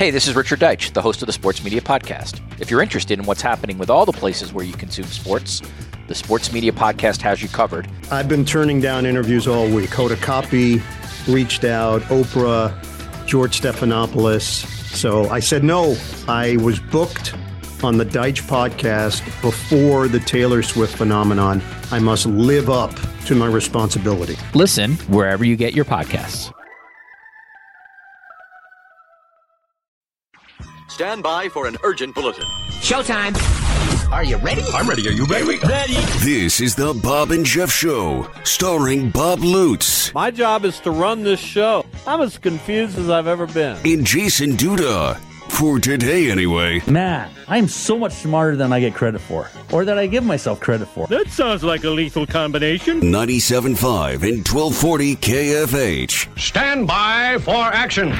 Hey, this is Richard Deitch, the host of the Sports Media Podcast. If you're interested in what's happening with all the places where you consume sports, the Sports Media Podcast has you covered. I've been turning down interviews all week. Hoda Kotb reached out, Oprah, George Stephanopoulos. So I said no. I was booked on the Deitch podcast before the Taylor Swift phenomenon. I must live up to my responsibility. Listen wherever you get your podcasts. Stand by for an urgent bulletin. Showtime. Are you ready? I'm ready. Are you ready? Ready. This is the Bob and Jeff Show, starring Bob Lutz. My job is to run this show. I'm as confused as I've ever been. And Jason Duda. For today, anyway. Man, I'm so much smarter than I get credit for, or that I give myself credit for. That sounds like a lethal combination. 97.5 and 1240 KFH. Stand by for action.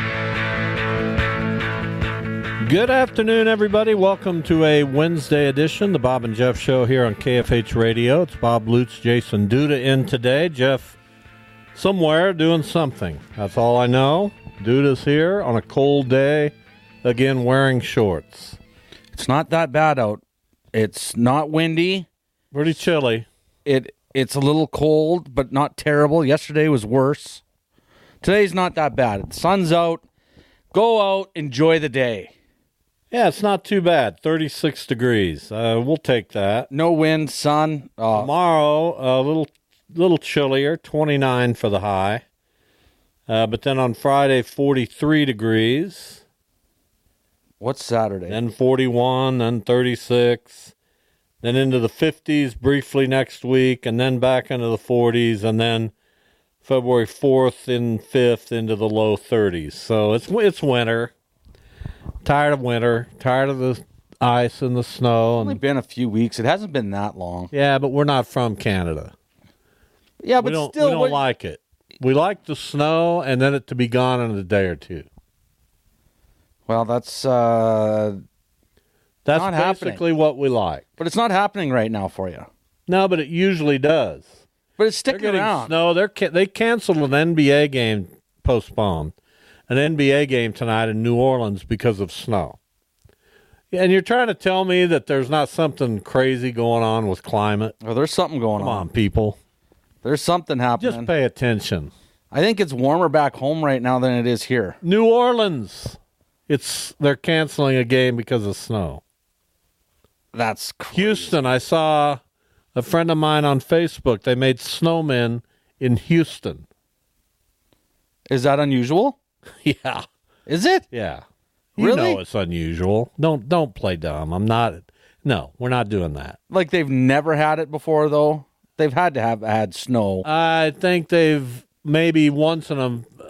Good afternoon, everybody. Welcome to a Wednesday edition, the Bob and Jeff Show here on KFH Radio. It's Bob Lutz, Jason Duda in today. Jeff somewhere doing something. That's all I know. Duda's here on a cold day, again wearing shorts. It's not that bad out. It's not windy. Pretty chilly. It's a little cold, but not terrible. Yesterday was worse. Today's not that bad. The sun's out. Go out, enjoy the day. Yeah, it's not too bad. 36 degrees. We'll take that. No wind, sun. Tomorrow, a little chillier, 29 for the high. But then on Friday, 43 degrees. What's Saturday? Then 41, then 36. Then into the 50s briefly next week, and then back into the 40s, and then February 4th and 5th into the low 30s. So it's winter. Tired of winter, tired of the ice and the snow. It's only been a few weeks. It hasn't been that long. Yeah, but we're not from Canada. Yeah, but we don't like it. We like the snow and then it to be gone in a day or two. Well, that's not basically happening. What we like. But it's not happening right now for you. No, but it usually does. But it's sticking around. Snow. They canceled an NBA game, postponed. An NBA game tonight in New Orleans because of snow. And you're trying to tell me that there's not something crazy going on with climate? Oh, there's something going on. Come on, people. There's something happening. Just pay attention. I think it's warmer back home right now than it is here. New Orleans. They're canceling a game because of snow. That's crazy. Houston, I saw a friend of mine on Facebook. They made snowmen in Houston. Is that unusual? Yeah. Is it? Yeah. Really? You know it's unusual. Don't play dumb. No, we're not doing that. Like they've never had it before, though? They've had to have had snow. I think they've maybe once in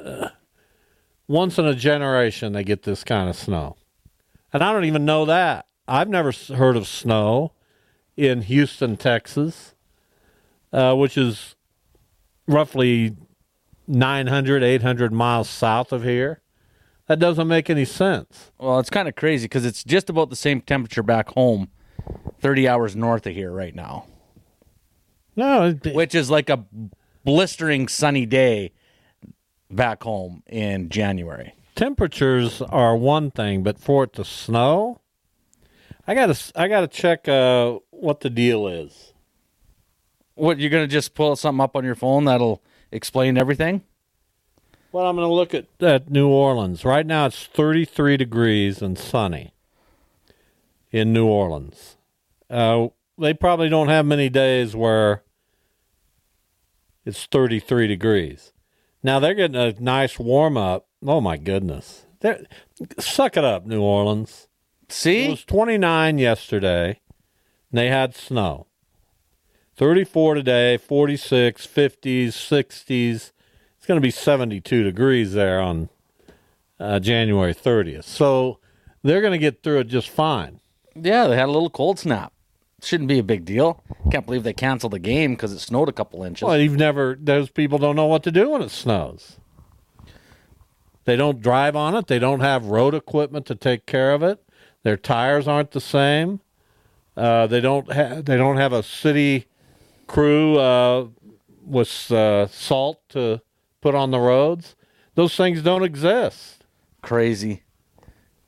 a generation they get this kind of snow. And I don't even know that. I've never heard of snow in Houston, Texas, which is roughly 900, 800 miles south of here. That doesn't make any sense. Well, it's kind of crazy because it's just about the same temperature back home, 30 hours north of here right now. No, which is like a blistering sunny day back home in January. Temperatures are one thing, but for it to snow, I gotta check what the deal is. What, you're gonna just pull something up on your phone that'll explain everything? Well, I'm going to look at New Orleans. Right now it's 33 degrees and sunny in New Orleans. They probably don't have many days where it's 33 degrees. Now they're getting a nice warm-up. Oh, my goodness. Suck it up, New Orleans. See? It was 29 yesterday, and they had snow. 34 today, 46, 50s, 60s. It's going to be 72 degrees there on January 30th. So they're going to get through it just fine. Yeah, they had a little cold snap. Shouldn't be a big deal. Can't believe they canceled the game because it snowed a couple inches. Well, those people don't know what to do when it snows. They don't drive on it. They don't have road equipment to take care of it. Their tires aren't the same. They don't have a city crew with salt to put on the roads. Those things don't exist. Crazy.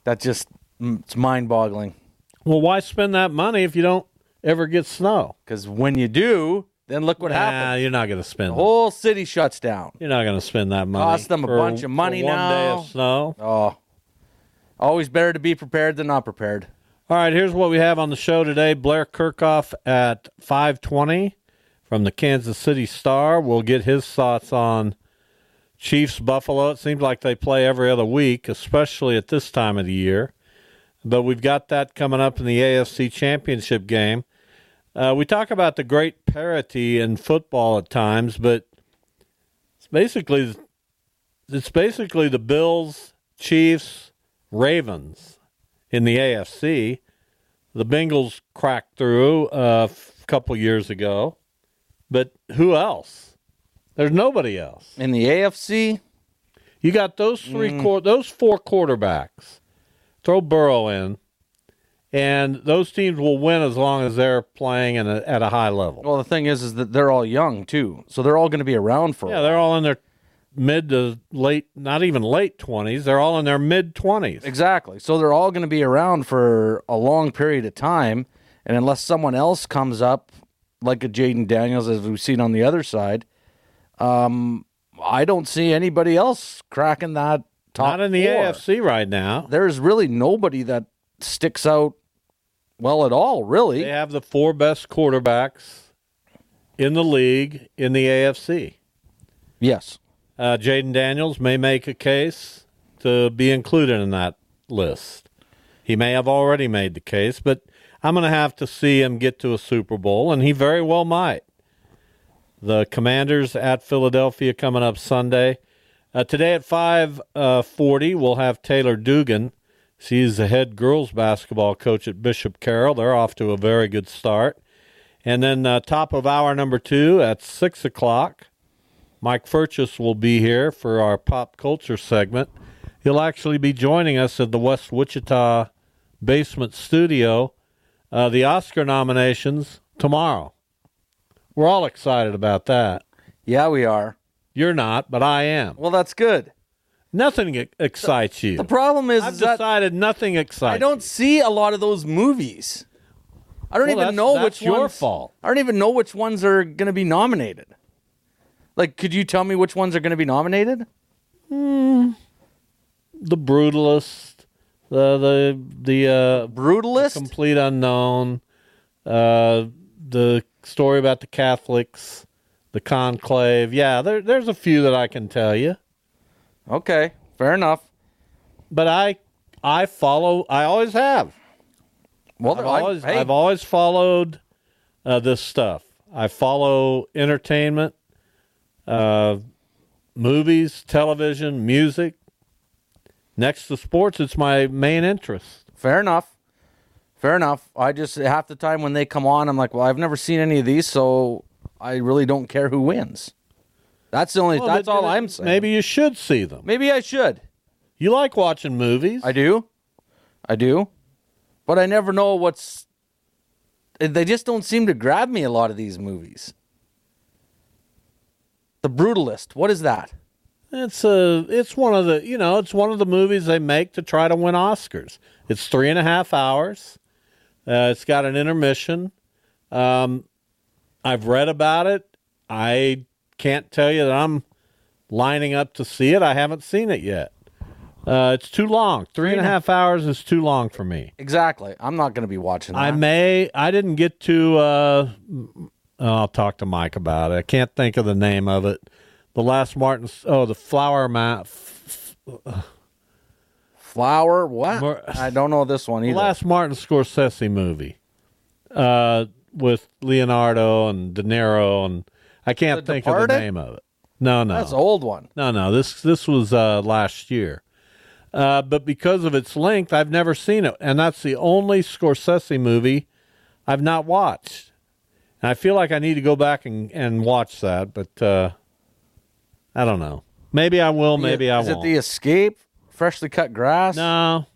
It's mind-boggling. Well, why spend that money if you don't ever get snow? Because when you do, then look what happens. You're not going to spend The whole city shuts down. You're not going to spend that money. Cost them a bunch of money for one now. day of snow. Oh, always better to be prepared than not prepared. All right, here's what we have on the show today. Blair Kirchhoff at 5:20 from the Kansas City Star. We'll get his thoughts on Chiefs Buffalo. It seems like they play every other week, especially at this time of the year. But we've got that coming up in the AFC Championship game. We talk about the great parity in football at times, but it's basically the Bills, Chiefs, Ravens in the AFC. The Bengals cracked through a couple years ago, but who else? There's nobody else. In the AFC, you got those those four quarterbacks. Throw Burrow in, and those teams will win as long as they're playing at a high level. Well, the thing is that they're all young, too, so they're all going to be around for a while. They're all in their mid to late, not even late 20s. They're all in their mid-20s. Exactly. So they're all going to be around for a long period of time, and unless someone else comes up, like a Jaden Daniels, as we've seen on the other side, I don't see anybody else cracking that top Not in the four. AFC right now. There's really nobody that sticks out well at all, really. They have the four best quarterbacks in the league in the AFC. Yes. Jaden Daniels may make a case to be included in that list. He may have already made the case, but I'm going to have to see him get to a Super Bowl, and he very well might. The Commanders at Philadelphia coming up Sunday. Today at 5:40, we'll have Taylor Dugan. She's the head girls basketball coach at Bishop Carroll. They're off to a very good start. And then top of hour number 2 at 6 o'clock, Mike Furchess will be here for our pop culture segment. He'll actually be joining us at the West Wichita Basement Studio. The Oscar nominations tomorrow. We're all excited about that. Yeah, we are. You're not, but I am. Well, that's good. Nothing excites you. The problem is, I've decided nothing excites I don't see a lot of those movies. I don't even know which ones. That's your fault. I don't even know which ones are going to be nominated. Like, could you tell me which ones are going to be nominated? The Brutalist, the Brutalist, the Complete Unknown, the story about the Catholics, the Conclave. Yeah, there's a few that I can tell you. Okay, fair enough. But I follow. I always have. Well, I've always followed this stuff. I follow entertainment, movies, television, music. Next to sports, it's my main interest. Fair enough. Fair enough. I just, half the time when they come on, I'm like, well, I've never seen any of these, so I really don't care who wins. That's all I'm saying. Maybe you should see them. Maybe I should. You like watching movies. I do. But I never know they just don't seem to grab me, a lot of these movies. The Brutalist, what is that? It's one of the movies they make to try to win Oscars. It's 3.5 hours. It's got an intermission. I've read about it. I can't tell you that I'm lining up to see it. I haven't seen it yet. It's too long. 3.5 hours is too long for me. Exactly. I'm not going to be watching that. I didn't get to, I'll talk to Mike about it. I can't think of the name of it. The last the Flower Mount. Flower what? I don't know this one either. The last Martin Scorsese movie with Leonardo and De Niro, and I can't think of the name of it. No. That's an old one. No. This was last year. But because of its length, I've never seen it. And that's the only Scorsese movie I've not watched. And I feel like I need to go back and watch that, but I don't know. Maybe I will, maybe I won't. Is it The Escape? Freshly Cut Grass? No.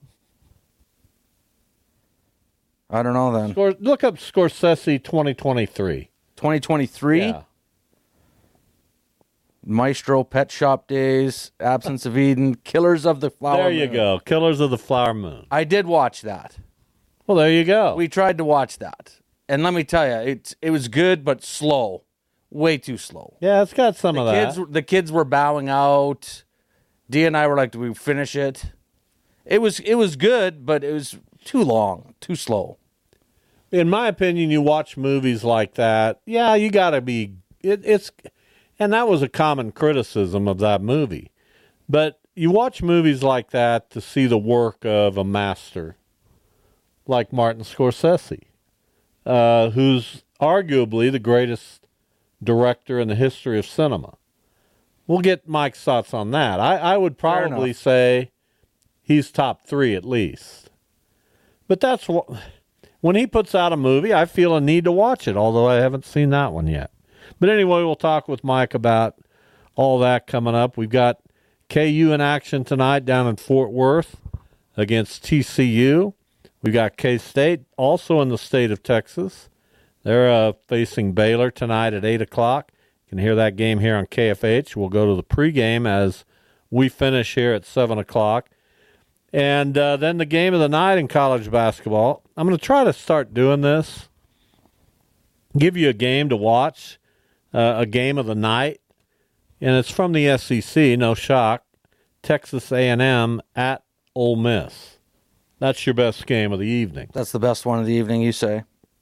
I don't know then. Look up Scorsese 2023. 2023? Yeah. Maestro, Pet Shop Days, Absence of Eden, Killers of the Flower There you Moon. go. Killers of the Flower Moon. I did watch that. Well, there you go. We tried to watch that. And let me tell you, it was good, but slow. Way too slow. Yeah, it's got some of that. The kids were bowing out. Dee and I were like, do we finish it? It was good, but it was too long, too slow. In my opinion, you watch movies like that, yeah, you got to be it's and that was a common criticism of that movie. But you watch movies like that to see the work of a master like Martin Scorsese, who's arguably the greatest director in the history of cinema. We'll get Mike's thoughts on that. I would probably say he's top 3 at least. But that's what, when he puts out a movie, I feel a need to watch it, although I haven't seen that one yet. But anyway, we'll talk with Mike about all that coming up. We've got KU in action tonight down in Fort Worth against TCU. We've got K-State also in the state of Texas. They're facing Baylor tonight at 8 o'clock. You can hear that game here on KFH. We'll go to the pregame as we finish here at 7 o'clock. And then the game of the night in college basketball. I'm going to try to start doing this. Give you a game to watch, a game of the night. And it's from the SEC, no shock. Texas A&M at Ole Miss. That's your best game of the evening. That's the best one of the evening, you say.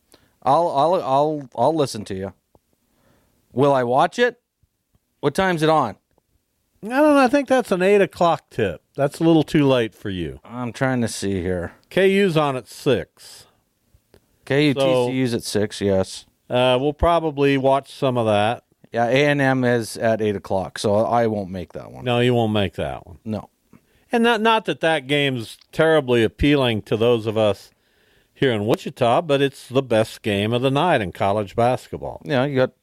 I'll listen to you. Will I watch it? What time's it on? I don't know. I think that's an 8 o'clock tip. That's a little too late for you. I'm trying to see here. KU's on at 6. TCU's at 6, yes. We'll probably watch some of that. Yeah, A&M is at 8 o'clock, so I won't make that one. No, you won't make that one. No. And not that game's terribly appealing to those of us here in Wichita, but it's the best game of the night in college basketball. Yeah, you got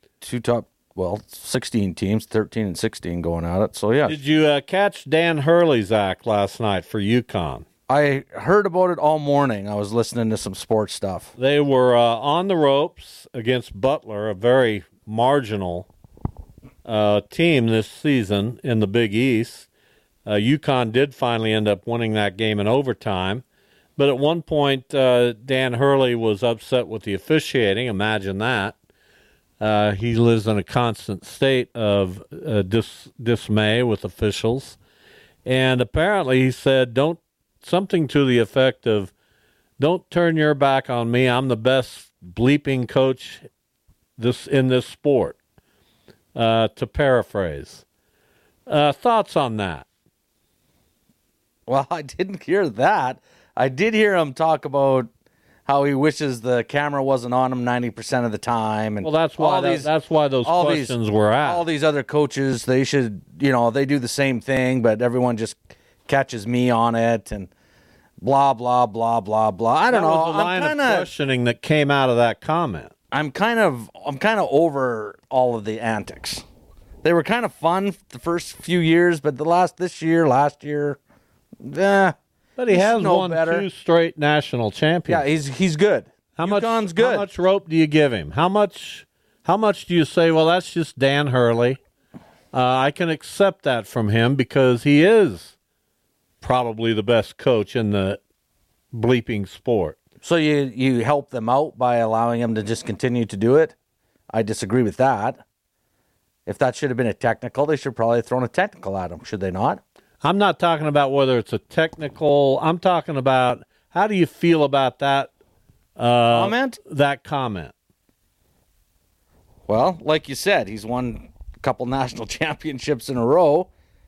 16 teams, 13 and 16 going at it, so yeah. Did you catch Dan Hurley's act last night for UConn? I heard about it all morning. I was listening to some sports stuff. They were on the ropes against Butler, a very marginal team this season in the Big East. UConn did finally end up winning that game in overtime. But at one point, Dan Hurley was upset with the officiating. Imagine that. He lives in a constant state of dismay with officials. And apparently he said, something to the effect of, don't turn your back on me. I'm the best bleeping coach in this sport, to paraphrase. Thoughts on that? Well, I didn't hear that. I did hear him talk about how he wishes the camera wasn't on him 90% of the time. And well, that's why those questions were asked. All these other coaches, they should, they do the same thing, but everyone just catches me on it and blah, blah, blah, blah, blah. I don't know. That was the line of questioning that came out of that comment. I'm kind of over all of the antics. They were kind of fun the first few years, but last year, But he has won better. 2 straight national championships. Yeah, he's good. UConn's good. How much rope do you give him? How much do you say, well, that's just Dan Hurley? I can accept that from him because he is probably the best coach in the bleeping sport. So you help them out by allowing them to just continue to do it? I disagree with that. If that should have been a technical, they should probably have thrown a technical at him, should they not? I'm not talking about whether it's a technical. I'm talking about how do you feel about that comment? That comment. Well, like you said, he's won a couple national championships in a row.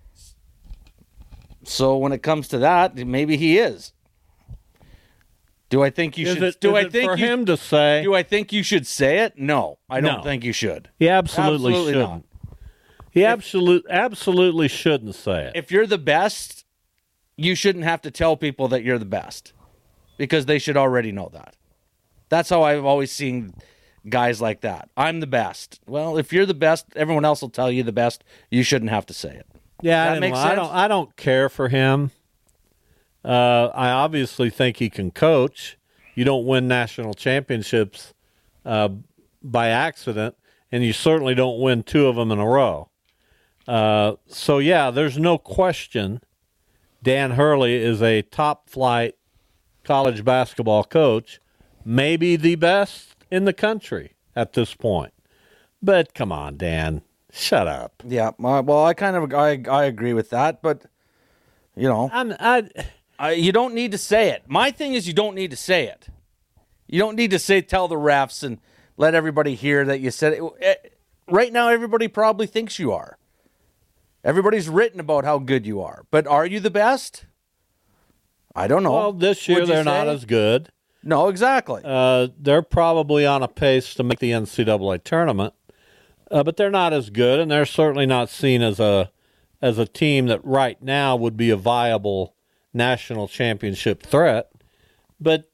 So when it comes to that, maybe he is. Do I think you should? Do I think for him to say? Do I think you should say it? No, I don't think you should. He absolutely shouldn't. Not. He absolutely shouldn't say it. If you're the best, you shouldn't have to tell people that you're the best because they should already know that. That's how I've always seen guys like that. I'm the best. Well, if you're the best, everyone else will tell you the best. You shouldn't have to say it. Yeah, that makes sense? I don't care for him. I obviously think he can coach. You don't win national championships by accident, and you certainly don't win 2 of them in a row. So, yeah, there's no question Dan Hurley is a top-flight college basketball coach, maybe the best in the country at this point. But come on, Dan, shut up. Yeah, well, I agree with that, but you know, you don't need to say it. My thing is, you don't need to say it. You don't need to tell the refs and let everybody hear that you said it. Right now, everybody probably thinks you are. Everybody's written about how good you are, but are you the best? I don't know. Well, this year they're not as good. No, exactly. They're probably on a pace to make the NCAA tournament, but they're not as good, and they're certainly not seen as a team that right now would be a viable national championship threat. But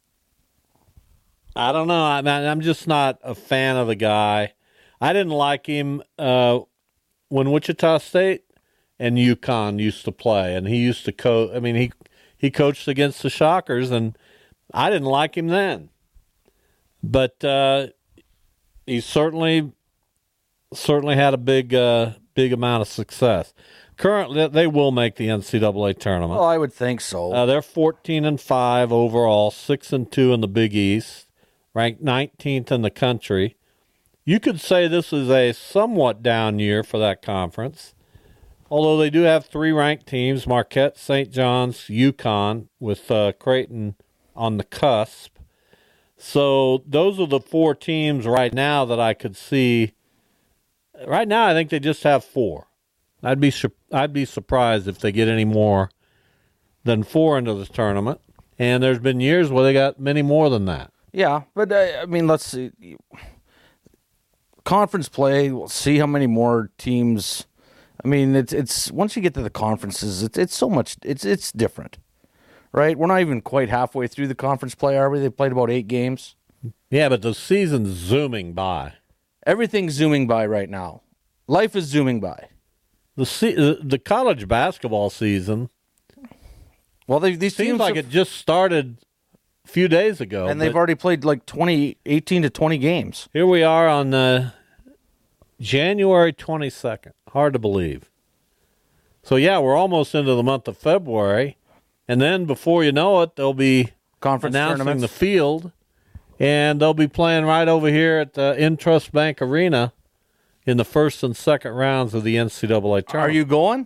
I don't know. I'm just not a fan of the guy. I didn't like him when Wichita State and UConn used to play, and he used to coach. I mean, he coached against the Shockers, and I didn't like him then. But he certainly had a big amount of success. Currently, they will make the NCAA tournament. Well, I would think so. They're 14-5 overall, 6-2 in the Big East, ranked 19th in the country. You could say this is a somewhat down year for that conference, although they do have 3 ranked teams: Marquette, St. John's, UConn, with Creighton on the cusp. So those are the 4 teams right now that I could see. Right now, I think they just have 4. I'd be surprised if they get any more than 4 into the tournament. And there's been years where they got many more than that. Yeah, but I mean, let's see. Conference play, we'll see how many more teams. I mean, it's once you get to the conferences, it's so much. It's different, right? We're not even quite halfway through the conference play, are we? They played about 8 games. Yeah, but the season's zooming by. Everything's zooming by right now. Life is zooming by. The college basketball season. Well, these seems teams like it just started a few days ago, and they've already played like 18 to 20 games. Here we are on January 22nd. Hard to believe. So yeah, we're almost into the month of February, and then before you know it, they'll be conference announcing tournaments. The field, and they'll be playing right over here at the Intrust Bank Arena in the first and second rounds of the NCAA tournament. Are you going?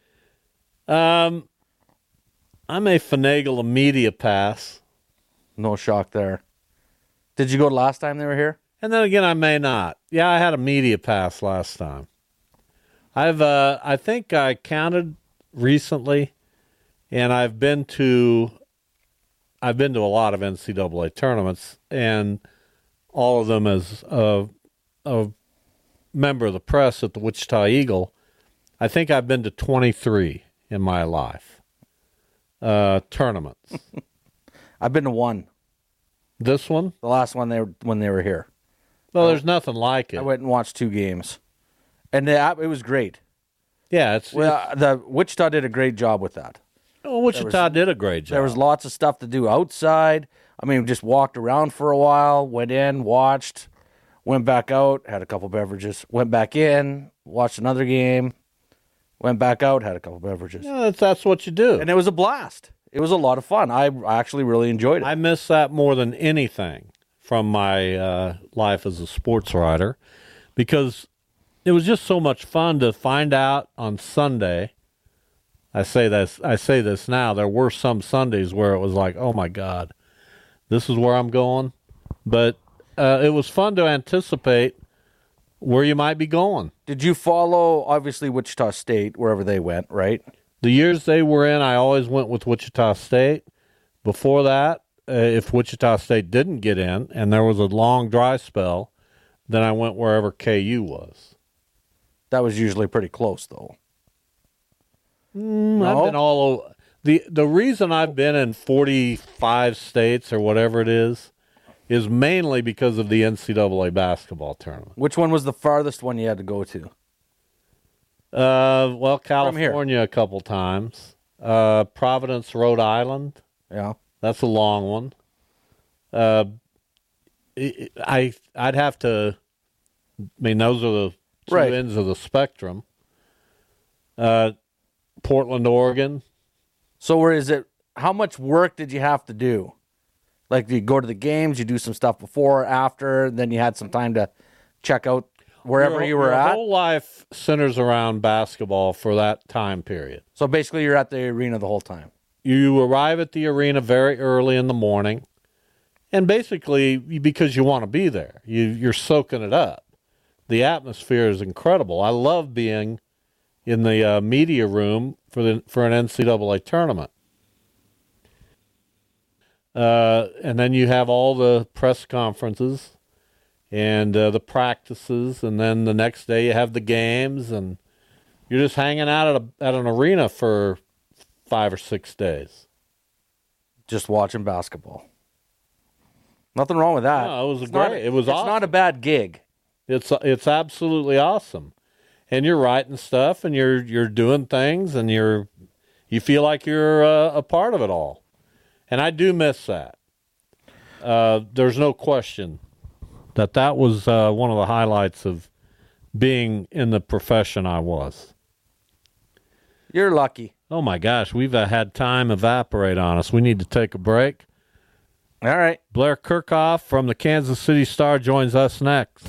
I may finagle a media pass. No shock there. Did you go last time they were here? And then again, I may not. Yeah, I had a media pass last time. I think I counted recently, and I've been to a lot of NCAA tournaments, and all of them as a member of the press at the Wichita Eagle. I think I've been to 23 in my life tournaments. I've been to 1. This one? The last one when they were here. Well, there's nothing like it. I went and watched 2 games, and it was great. Yeah, the Wichita did a great job with that. Well, Wichita did a great job. There was lots of stuff to do outside. I mean, we just walked around for a while, went in, watched, went back out, had a couple beverages, went back in, watched another game, went back out, had a couple beverages. Yeah, that's what you do. And it was a blast. It was a lot of fun. I actually really enjoyed it. I miss that more than anything from my life as a sports writer, because it was just so much fun to find out on Sunday. I say this now. There were some Sundays where it was like, oh my God, this is where I'm going. But it was fun to anticipate where you might be going. Did you follow, obviously, Wichita State, wherever they went, right? The years they were in, I always went with Wichita State. Before that, if Wichita State didn't get in and there was a long dry spell, then I went wherever KU was. That was usually pretty close, though. No? I've been all over. The reason I've been in 45 states or whatever it is mainly because of the NCAA basketball tournament. Which one was the farthest one you had to go to? Well, California a couple times. Providence, Rhode Island. Yeah. That's a long one. I'd have to. I mean, those are the two ends of the spectrum. Portland, Oregon. So where is it? How much work did you have to do? Like, you go to the games, you do some stuff before, after, then you had some time to check out wherever you were at? Your whole life centers around basketball for that time period. So basically you're at the arena the whole time. You arrive at the arena very early in the morning, and basically because you want to be there. You're soaking it up. The atmosphere is incredible. I love being in the media room for an NCAA tournament. And then you have all the press conferences and the practices, and then the next day you have the games, and you're just hanging out at an arena for 5 or 6 days. Just watching basketball. Nothing wrong with that. No, it was great. It was awesome. It's not a bad gig. It's absolutely awesome. And you're writing stuff, and you're doing things, and you feel like you're a part of it all. And I do miss that. There's no question that was one of the highlights of being in the profession I was. You're lucky. Oh, my gosh. We've had time evaporate on us. We need to take a break. All right. Blair Kirchhoff from the Kansas City Star joins us next.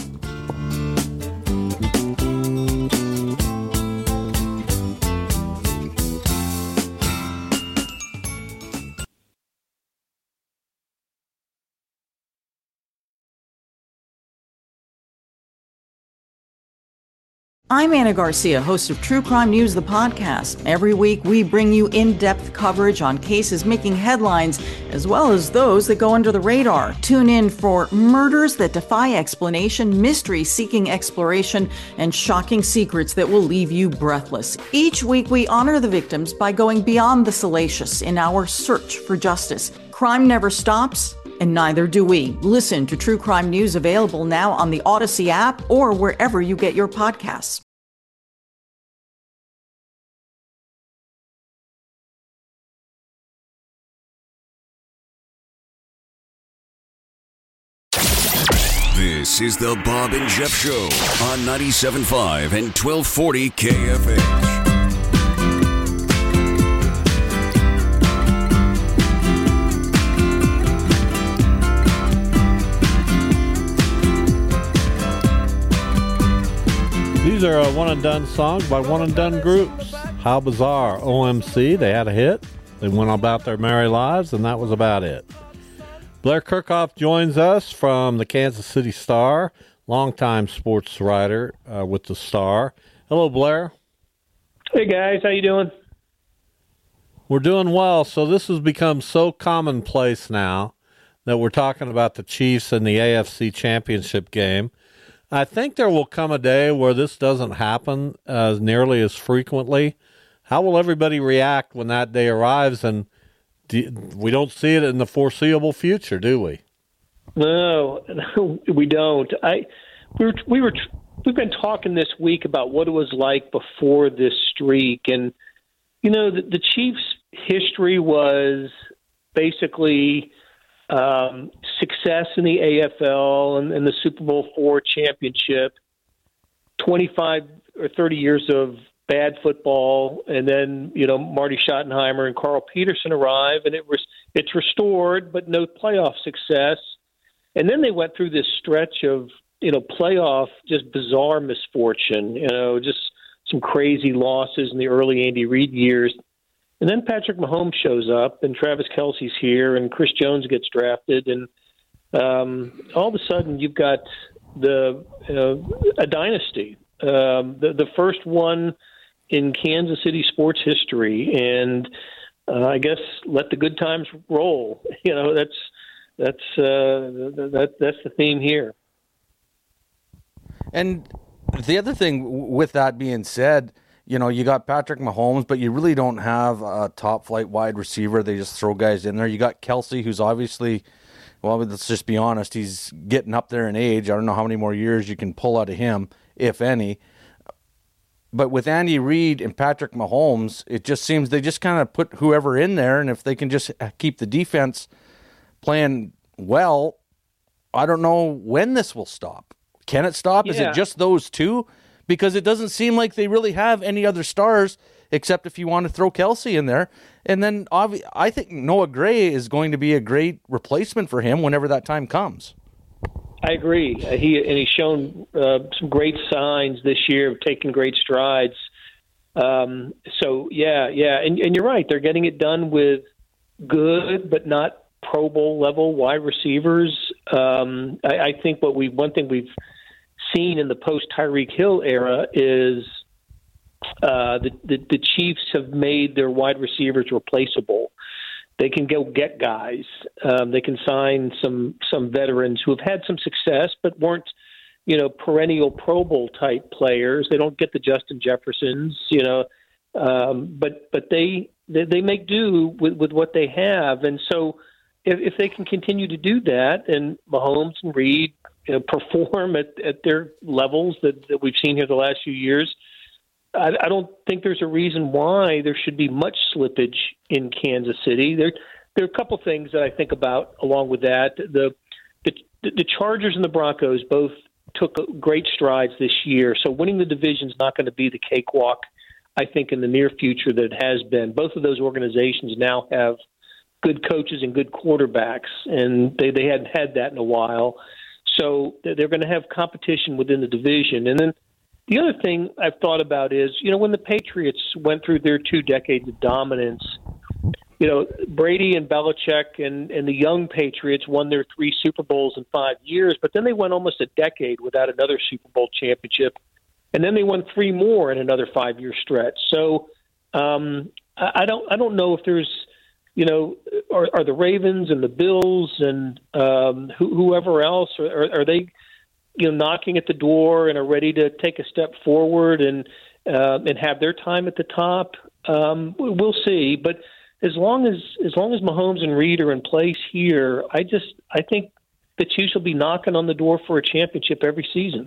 I'm Anna Garcia, host of True Crime News, the podcast. Every week, we bring you in-depth coverage on cases making headlines, as well as those that go under the radar. Tune in for murders that defy explanation, mysteries seeking exploration, and shocking secrets that will leave you breathless. Each week, we honor the victims by going beyond the salacious in our search for justice. Crime never stops, and neither do we. Listen to True Crime News, available now on the Odyssey app or wherever you get your podcasts. This is the Bob and Jeff Show on 97.5 and 1240 KFH. These are one-and-done songs by one-and-done groups. How Bizarre, OMC, they had a hit. They went about their merry lives, and that was about it. Blair Kirchhoff joins us from the Kansas City Star, longtime sports writer with the Star. Hello, Blair. Hey, guys. How you doing? We're doing well. So this has become so commonplace now that we're talking about the Chiefs and the AFC Championship game. I think there will come a day where this doesn't happen nearly as frequently. How will everybody react when that day arrives? And we don't see it in the foreseeable future, do we? No, we don't. We've been talking this week about what it was like before this streak, and you know, the Chiefs' history was basically success in the AFL and the Super Bowl IV championship, 25 or 30 years of bad football, and then, you know, Marty Schottenheimer and Carl Peterson arrive, and it's restored, but no playoff success. And then they went through this stretch of, you know, playoff, just bizarre misfortune, you know, just some crazy losses in the early Andy Reid years. And then Patrick Mahomes shows up, and Travis Kelce's here, and Chris Jones gets drafted, and all of a sudden you've got a dynasty, the first one in Kansas City sports history, and I guess let the good times roll. You know, that's the theme here. And the other thing, with that being said, you know, you got Patrick Mahomes, but you really don't have a top-flight wide receiver. They just throw guys in there. You got Kelce, who's obviously, well, let's just be honest, he's getting up there in age. I don't know how many more years you can pull out of him, if any. But with Andy Reid and Patrick Mahomes, it just seems they just kind of put whoever in there, and if they can just keep the defense playing well, I don't know when this will stop. Can it stop? Yeah. Is it just those two? because it doesn't seem like they really have any other stars except if you want to throw Kelsey in there. And then I think Noah Gray is going to be a great replacement for him whenever that time comes. I agree. He's shown some great signs this year of taking great strides. And you're right. They're getting it done with good but not Pro Bowl level wide receivers. I think one thing we've seen in the post Tyreek Hill era is the Chiefs have made their wide receivers replaceable. They can go get guys. They can sign some veterans who have had some success but weren't, perennial Pro Bowl type players. They don't get the Justin Jeffersons, but they make do with what they have. And so if they can continue to do that, and Mahomes and Reed perform at their levels that we've seen here the last few years, I don't think there's a reason why there should be much slippage in Kansas City. There are a couple things that I think about along with that. The Chargers and the Broncos both took great strides this year, so winning the division is not going to be the cakewalk, I think, in the near future that it has been. Both of those organizations now have good coaches and good quarterbacks, and they hadn't had that in a while. So they're going to have competition within the division. And then the other thing I've thought about is, when the Patriots went through their 2 decades of dominance, Brady and Belichick and the young Patriots won their 3 Super Bowls in 5 years, but then they went almost a decade without another Super Bowl championship. And then they won 3 more in another 5-year stretch. So I don't know if there's, are the Ravens and the Bills and whoever else, are they, knocking at the door and are ready to take a step forward and have their time at the top? We'll see. But as long as Mahomes and Reed are in place here, I think the Chiefs will be knocking on the door for a championship every season.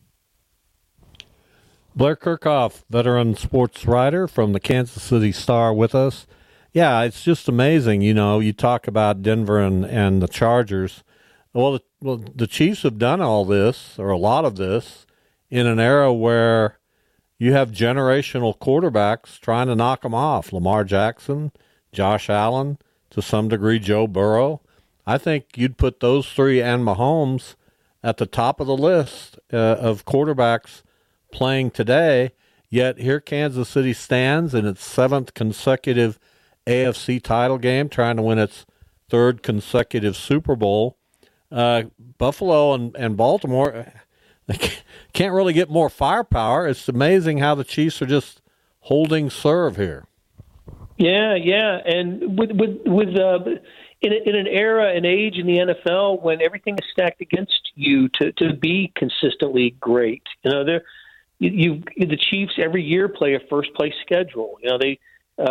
Blair Kirchhoff, veteran sports writer from the Kansas City Star, with us. Yeah, it's just amazing. You talk about Denver and the Chargers. Well, the Chiefs have done all this, or a lot of this, in an era where you have generational quarterbacks trying to knock them off. Lamar Jackson, Josh Allen, to some degree Joe Burrow. I think you'd put those 3 and Mahomes at the top of the list of quarterbacks playing today, yet here Kansas City stands in its 7th consecutive AFC title game, trying to win its 3rd consecutive Super Bowl. Buffalo and Baltimore, they can't really get more firepower. It's amazing how the Chiefs are just holding serve here. Yeah, and with in an era and age in the NFL when everything is stacked against you to be consistently great, the Chiefs every year play a first place schedule. They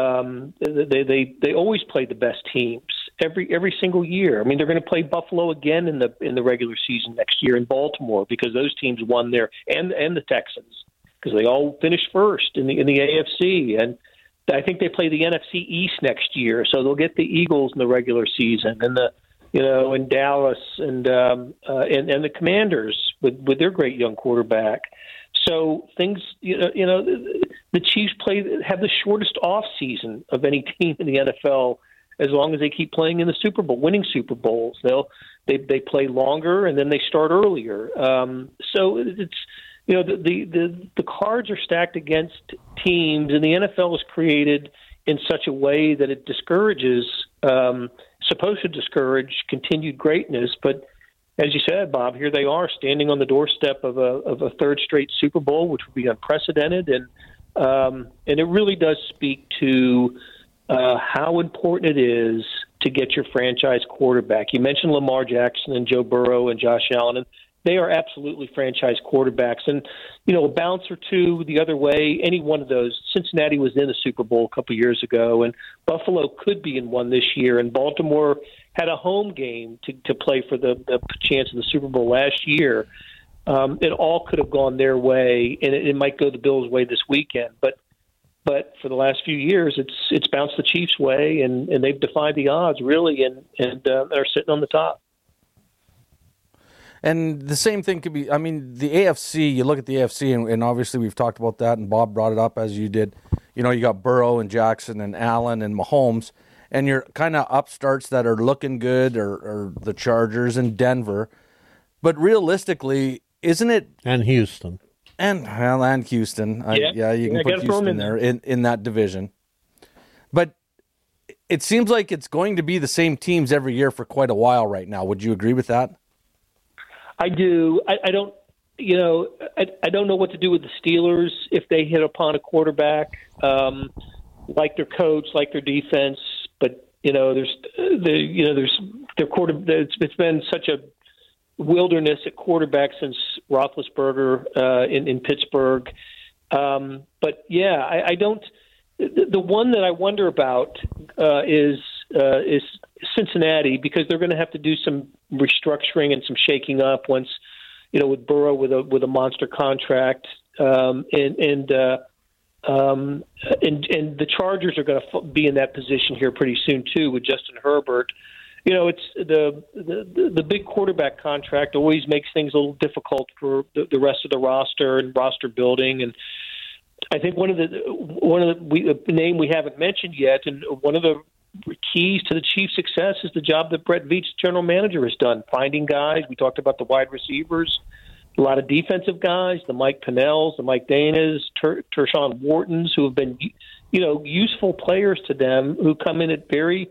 always play the best teams every single year. I mean, they're going to play Buffalo again in the regular season next year in Baltimore because those teams won there, and the Texans, because they all finished first in the AFC. And I think they play the NFC East next year, so they'll get the Eagles in the regular season, and in Dallas and the Commanders with their great young quarterback. So things, the Chiefs have the shortest off season of any team in the NFL. As long as they keep playing in the Super Bowl, winning Super Bowls, they play longer and then they start earlier. So it's the cards are stacked against teams, and the NFL is created in such a way that it supposed to discourage continued greatness. But as you said, Bob, here they are standing on the doorstep of a 3rd straight Super Bowl, which would be unprecedented, and it really does speak to how important it is to get your franchise quarterback. You mentioned Lamar Jackson and Joe Burrow and Josh Allen, and they are absolutely franchise quarterbacks. And, a bounce or two the other way, any one of those. Cincinnati was in the Super Bowl a couple years ago, and Buffalo could be in one this year, and Baltimore had a home game to play for the chance of the Super Bowl last year. It all could have gone their way, and it might go the Bills' way this weekend. But for the last few years, it's bounced the Chiefs' way, and they've defied the odds, really, and are sitting on the top. And the same thing could be, I mean, the AFC, you look at the AFC, and obviously we've talked about that, and Bob brought it up as you did. You know, you got Burrow and Jackson and Allen and Mahomes, and your kind of upstarts that are looking good are the Chargers and Denver. But realistically, isn't it? And Houston. And Houston. Yeah, you can put Houston there in that division. But it seems like it's going to be the same teams every year for quite a while right now. Would you agree with that? I do. I don't. I don't know what to do with the Steelers if they hit upon a quarterback, like their coach, like their defense. But there's their quarter. It's been such a wilderness at quarterback since Roethlisberger in Pittsburgh. But yeah, I don't. The one that I wonder about is Cincinnati, because they're going to have to do some restructuring and some shaking up once, with Burrow with a monster contract, and the Chargers are going to be in that position here pretty soon too with Justin Herbert. It's the big quarterback contract always makes things a little difficult for the rest of the roster and roster building. And I think one of the name we haven't mentioned yet, and one of the keys to the Chiefs' success is the job that Brett Veach, general manager, has done, finding guys. We talked about the wide receivers, a lot of defensive guys, the Mike Pinnells, the Mike Danas, Tershawn Whartons, who have been, useful players to them, who come in at very,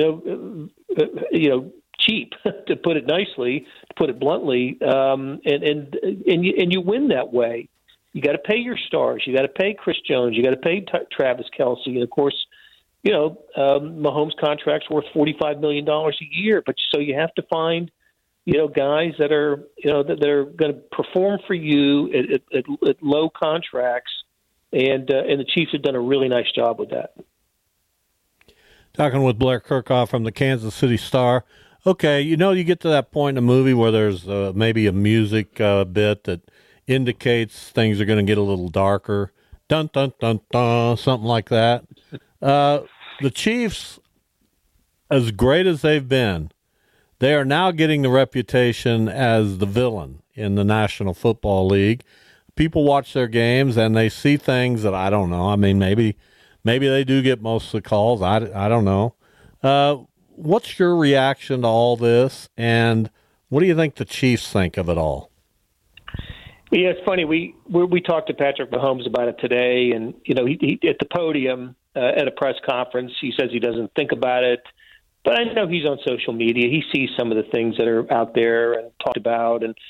cheap, to put it nicely, to put it bluntly, and you win that way. You got to pay your stars. You got to pay Chris Jones. You got to pay Travis Kelce, and of course, Mahomes' contract's worth $45 million a year. But so you have to find, guys that are, that are going to perform for you at low contracts, and the Chiefs have done a really nice job with that. Talking with Blair Kirchhoff from the Kansas City Star. Okay, you get to that point in a movie where there's maybe a music bit that indicates things are going to get a little darker. Dun, dun, dun, dun, something like that. The Chiefs, as great as they've been, they are now getting the reputation as the villain in the National Football League. People watch their games and they see things that I don't know. I mean, maybe they do get most of the calls. I don't know. What's your reaction to all this, and what do you think the Chiefs think of it all? Yeah, it's funny. We talked to Patrick Mahomes about it today, and he at the podium at a press conference, he says he doesn't think about it, but I know he's on social media. He sees some of the things that are out there and talked about, and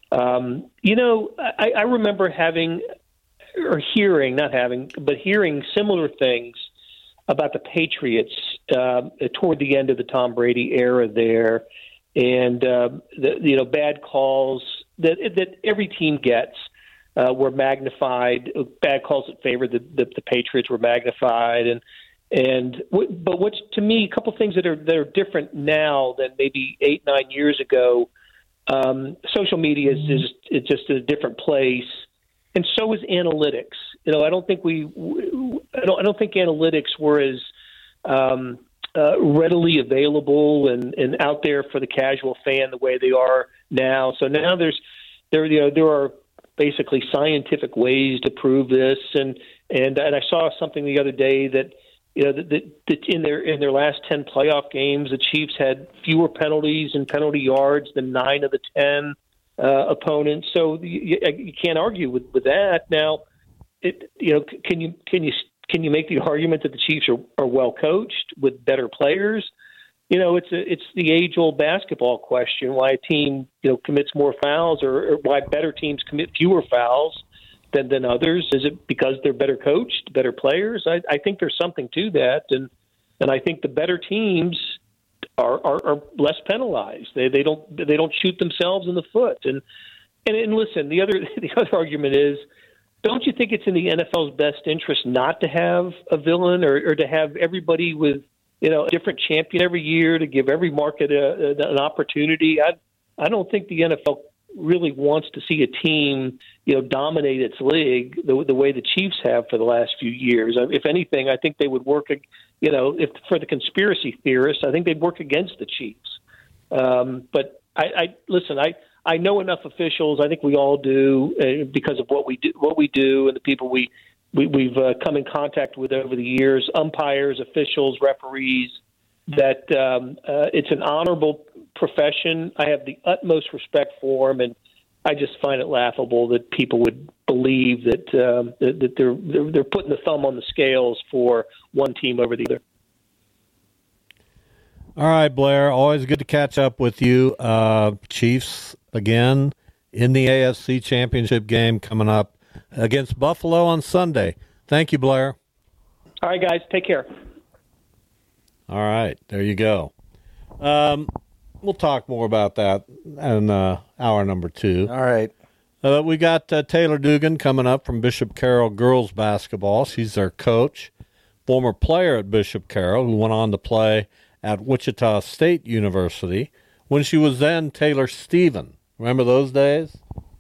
I remember hearing similar things about the Patriots toward the end of the Tom Brady era there, and bad calls that every team gets were magnified. Bad calls that favored the Patriots were magnified, but what's, to me, a couple things that are different now than maybe 8-9 years ago. Social media is just a different place, and so is analytics. I don't think I don't think analytics were as readily available and out there for the casual fan the way they are now. So now there are basically scientific ways to prove this, and I saw something the other day that that in their last 10 playoff games, the Chiefs had fewer penalties and penalty yards than 9 of the 10 opponents. So you can't argue with that. Now, can you make the argument that the Chiefs are well coached with better players? It's the age-old basketball question: why a team commits more fouls, or why better teams commit fewer fouls than others. Is it because they're better coached, better players? I think there's something to that, and I think the better teams are less penalized. They don't shoot themselves in the foot. And listen, the other argument is, don't you think it's in the NFL's best interest not to have a villain, or to have everybody with a different champion every year, to give every market an opportunity? I don't think the NFL really wants to see a team dominate its league the way the Chiefs have for the last few years. If anything, I think they would work, if for the conspiracy theorists, I think they'd work against the Chiefs. But listen, I know enough officials. I think we all do because of what we do, and the people we've come in contact with over the years, umpires, officials, referees, that it's an honorable profession. I have the utmost respect for them, and I just find it laughable that people would believe that they're putting the thumb on the scales for one team over the other. All right, Blair, always good to catch up with you. Chiefs, again, in the AFC Championship game coming up against Buffalo on Sunday. Thank you, Blair. All right, guys, take care. All right, there you go. We'll talk more about that in hour number 2. All right. We got Taylor Dugan coming up from Bishop Carroll girls basketball. She's their coach, former player at Bishop Carroll, who went on to play at Wichita State University when she was then Taylor Stephen. Remember those days?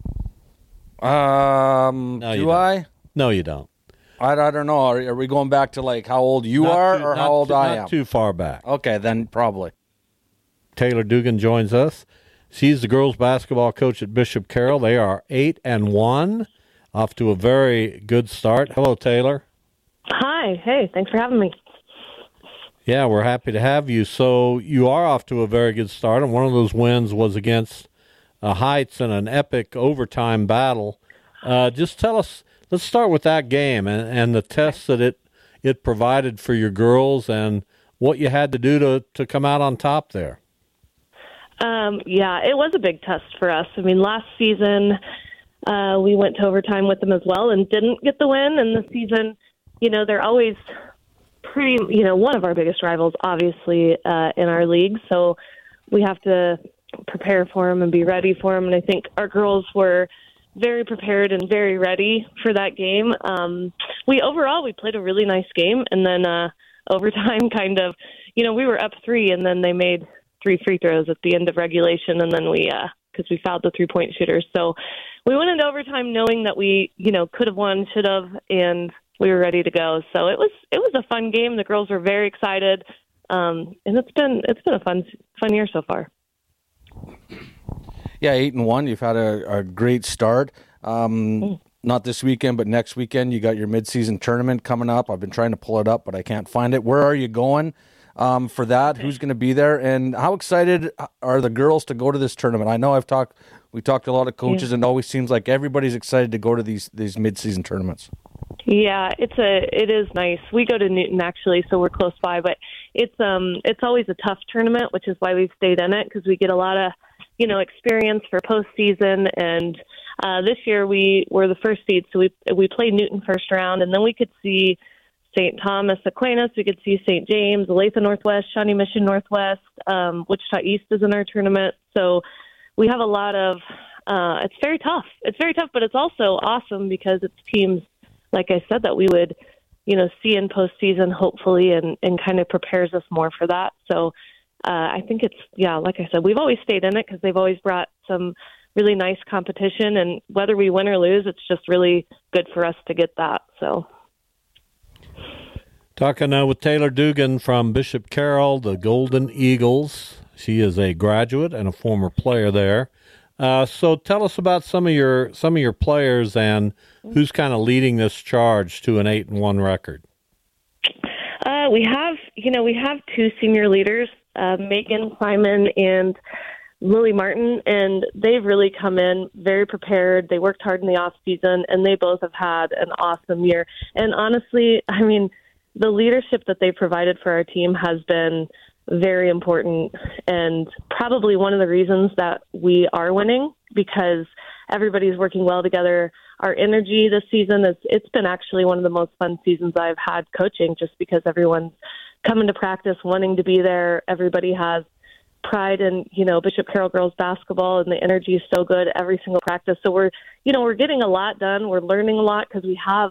No, do I? No, you don't. I don't know. Are we going back to like how old you are or how old I am? Not too far back. Okay, then probably. Taylor Dugan joins us. She's the girls basketball coach at Bishop Carroll. They are 8-1, off to a very good start. Hello, Taylor. Hi. Hey, thanks for having me. Yeah, we're happy to have you. So you are off to a very good start, and one of those wins was against Heights in an epic overtime battle. Just tell us, let's start with that game and the test that it provided for your girls and what you had to do to come out on top there. Yeah, it was a big test for us. I mean, last season we went to overtime with them as well and didn't get the win. And this season, they're always pretty, one of our biggest rivals, obviously, in our league. So we have to prepare for them and be ready for them. And I think our girls were very prepared and very ready for that game. We played a really nice game. And then overtime kind of, we were up 3 and then they made 3 free throws at the end of regulation. And then because we fouled the 3-point shooters. So we went into overtime knowing that we, could have won, should have, and we were ready to go. So it was a fun game. The girls were very excited, and it's been a fun year so far. Yeah, 8-1. You've had a great start. Not this weekend, but next weekend you got your midseason tournament coming up. I've been trying to pull it up, but I can't find it. Where are you going for that? Who's going to be there? And how excited are the girls to go to this tournament? I know we talked to a lot of coaches, and it always seems like everybody's excited to go to these midseason tournaments. Yeah, it is nice. We go to Newton actually, so we're close by, but it's always a tough tournament, which is why we've stayed in it, because we get a lot of experience for postseason. And this year we were the first seed, so we played Newton first round, and then we could see St. Thomas Aquinas, we could see St. James, Olathe Northwest, Shawnee Mission Northwest, Wichita East is in our tournament. So we have a lot of. It's very tough. It's very tough, but it's also awesome because it's teams, like I said, that we would, see in postseason, hopefully, and kind of prepares us more for that. So I think like I said, we've always stayed in it because they've always brought some really nice competition, and whether we win or lose, it's just really good for us to get that. So. Talking now with Taylor Dugan from Bishop Carroll, the Golden Eagles. She is a graduate and a former player there. So tell us about some of your players and who's kind of leading this charge to an 8-1 record. We have 2 senior leaders, Megan Simon and Lily Martin, and they've really come in very prepared. They worked hard in the off season, and they both have had an awesome year. And honestly, I mean, the leadership that they provided for our team has been very important and probably one of the reasons that we are winning, because everybody's working well together. Our energy this season it's been actually one of the most fun seasons I've had coaching, just because everyone's coming to practice, wanting to be there. Everybody has pride in, Bishop Carroll girls basketball, and the energy is so good every single practice. So we're getting a lot done. We're learning a lot because we have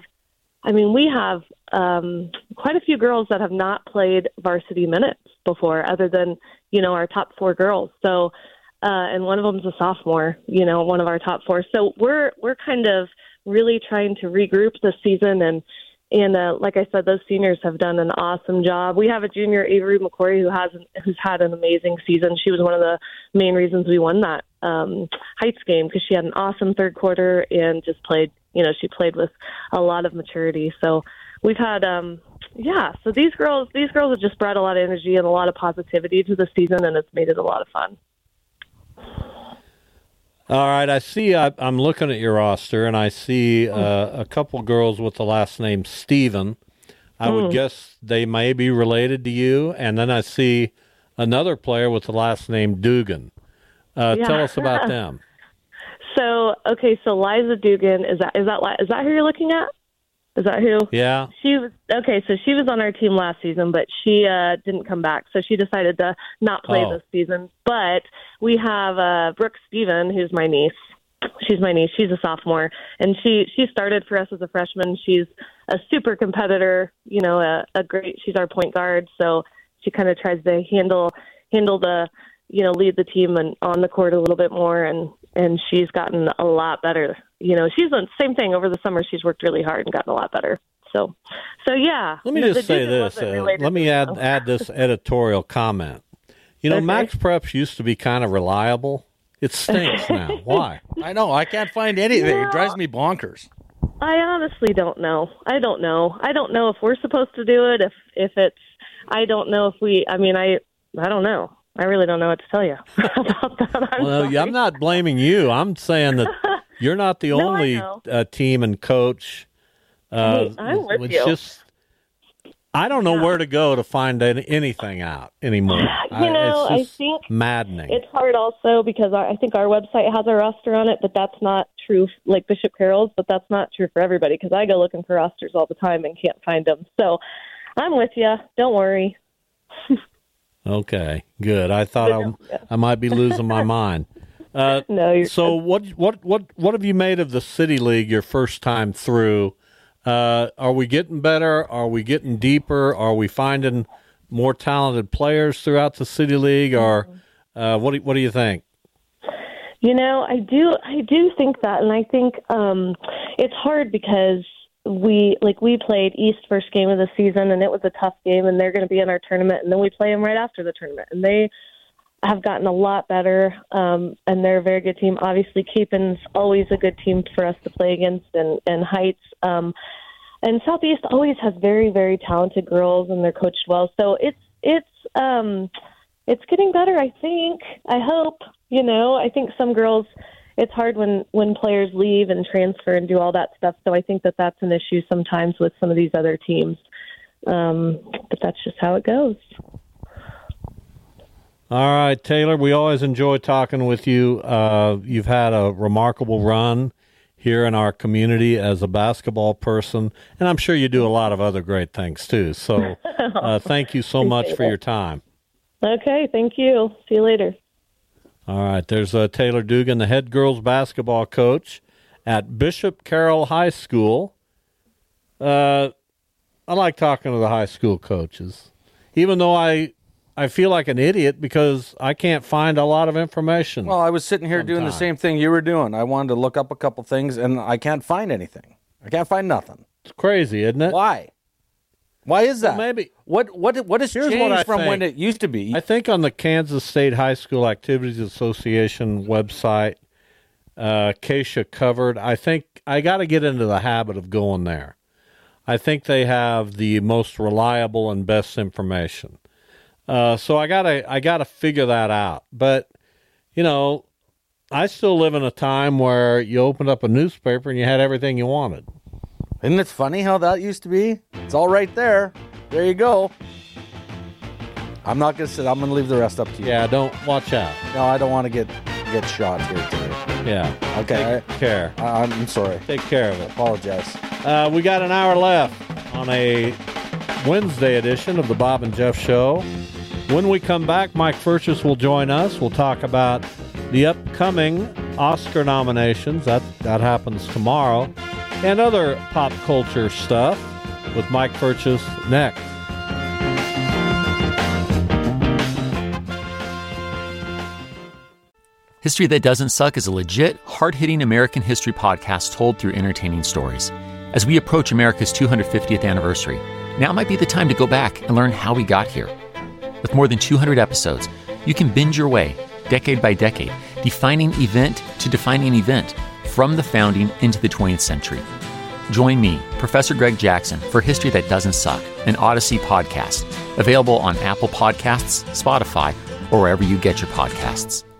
quite a few girls that have not played varsity minutes before, other than, our top 4 girls. So, and one of them is a sophomore, one of our top 4. So we're kind of really trying to regroup this season. And like I said, those seniors have done an awesome job. We have a junior, Avery McCory, who's had an amazing season. She was one of the main reasons we won that Heights game because she had an awesome third quarter and just played. She played with a lot of maturity. So we've had, so these girls have just brought a lot of energy and a lot of positivity to the season, and it's made it a lot of fun. All right, I see. I'm looking at your roster, and I see a couple girls with the last name Steven. I would guess they may be related to you. And then I see another player with the last name Dugan. Tell us about them. So Liza Dugan, is that who you're looking at? Is that who? Yeah. She was on our team last season, but she didn't come back. So she decided to not play this season. But we have Brooke Steven, who's my niece. She's my niece. She's a sophomore, and she started for us as a freshman. She's a super competitor, she's our point guard. So she kind of tries to handle the, lead the team and on the court a little bit more. And she's gotten a lot better. She's done the same thing over the summer. She's worked really hard and gotten a lot better. So yeah. Let me just say this. Let me add this editorial comment. Max Preps used to be kind of reliable. It stinks now. Why? I know. I can't find anything. It drives me bonkers. I honestly don't know. I don't know if we're supposed to do it. If it's, I don't know if we. I don't know. I really don't know what to tell you about that. I'm not blaming you. I'm saying that you're not the only team and coach. I'm with you. Just, I don't know where to go to find anything out anymore. I think maddening. It's hard also because I think our website has a roster on it, but that's not true. Like Bishop Carroll's, but that's not true for everybody because I go looking for rosters all the time and can't find them. So I'm with you. Don't worry. Okay, good. I thought I might be losing my mind. No, you're so good. what have you made of the City League your first time through? Are we getting better? Are we getting deeper? Are we finding more talented players throughout the City League? Or what do you think? I do think that, and I think it's hard because we played East first game of the season, and it was a tough game, and they're going to be in our tournament, and then we play them right after the tournament, and they have gotten a lot better, and they're a very good team. Obviously, Capen's always a good team for us to play against, and Heights. And Southeast always has very, very talented girls, and they're coached well. So it's getting better, I think. I hope. I think some girls, it's hard when players leave and transfer and do all that stuff. So I think that that's an issue sometimes with some of these other teams. But that's just how it goes. All right, Taylor, we always enjoy talking with you. You've had a remarkable run here in our community as a basketball person, and I'm sure you do a lot of other great things too. So thank you so much for your time. Okay, thank you. See you later. All right, there's Taylor Dugan, the head girls basketball coach at Bishop Carroll High School. I like talking to the high school coaches, even though I feel like an idiot because I can't find a lot of information. Well, I was sitting here doing the same thing you were doing. I wanted to look up a couple things, and I can't find anything. I can't find nothing. It's crazy, isn't it? Why? Why is that? Well, maybe. What has changed from when it used to be? I think on the Kansas State High School Activities Association website, Keisha covered. I think I got to get into the habit of going there. I think they have the most reliable and best information. So I gotta figure that out. But I still live in a time where you opened up a newspaper and you had everything you wanted. Isn't it funny how that used to be? It's all right there. There you go. I'm not gonna sit. I'm gonna leave the rest up to you. Yeah, don't watch out. No, I don't want to get shot here today. Yeah. Okay. Take care. I'm sorry. Take care of it. Apologize. We got an hour left on a Wednesday edition of the Bob and Jeff Show. When we come back, Mike Furchess will join us. We'll talk about the upcoming Oscar nominations. That happens tomorrow. And other pop culture stuff with Mike Furchess next. History That Doesn't Suck is a legit, hard-hitting American history podcast told through entertaining stories. As we approach America's 250th anniversary, now might be the time to go back and learn how we got here. With more than 200 episodes, you can binge your way, decade by decade, defining event to defining event, from the founding into the 20th century. Join me, Professor Greg Jackson, for History That Doesn't Suck, an Odyssey podcast, available on Apple Podcasts, Spotify, or wherever you get your podcasts.